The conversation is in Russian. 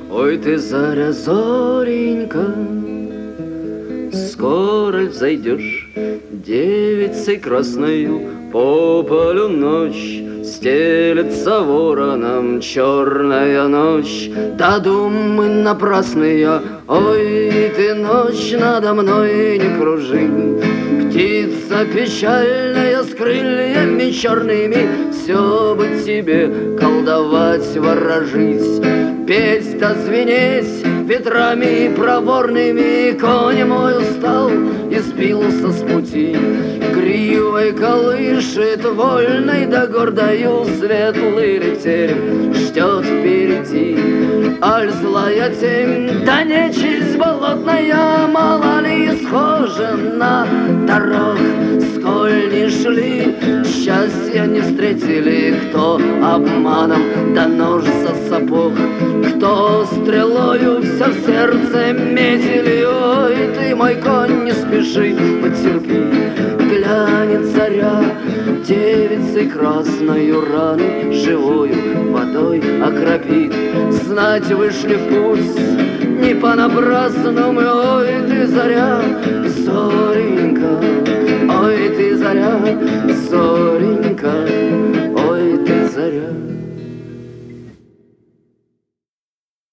Ой, ты, заря, зоренька, скоро взойдешь девицей красною, по полю ночь стелется вороном черная ночь. Да думы напрасные, ой, ты, ночь, надо мной не кружи. Птица печальная с крыльями черными, все бы тебе колдовать, ворожить, петь да звенеть ветрами проворными. Конь мой устал и сбился с пути, гривой колышет вольной да гордою, светлый ретерем ждет впереди. Аль злая тень, да нечисть болотная, мало ли схожа на дорог. Сколь не шли, счастья не встретили, кто обманом да нож за сапог, кто стрелою все в сердце метили. Ой, ты, мой конь, не спеши, потерпи, глянет заря, девицей красною раны живою водой окропит. Знать вышли в путь не понапрасному. Ой, ты, заря, зоренька, ой, ты, заря,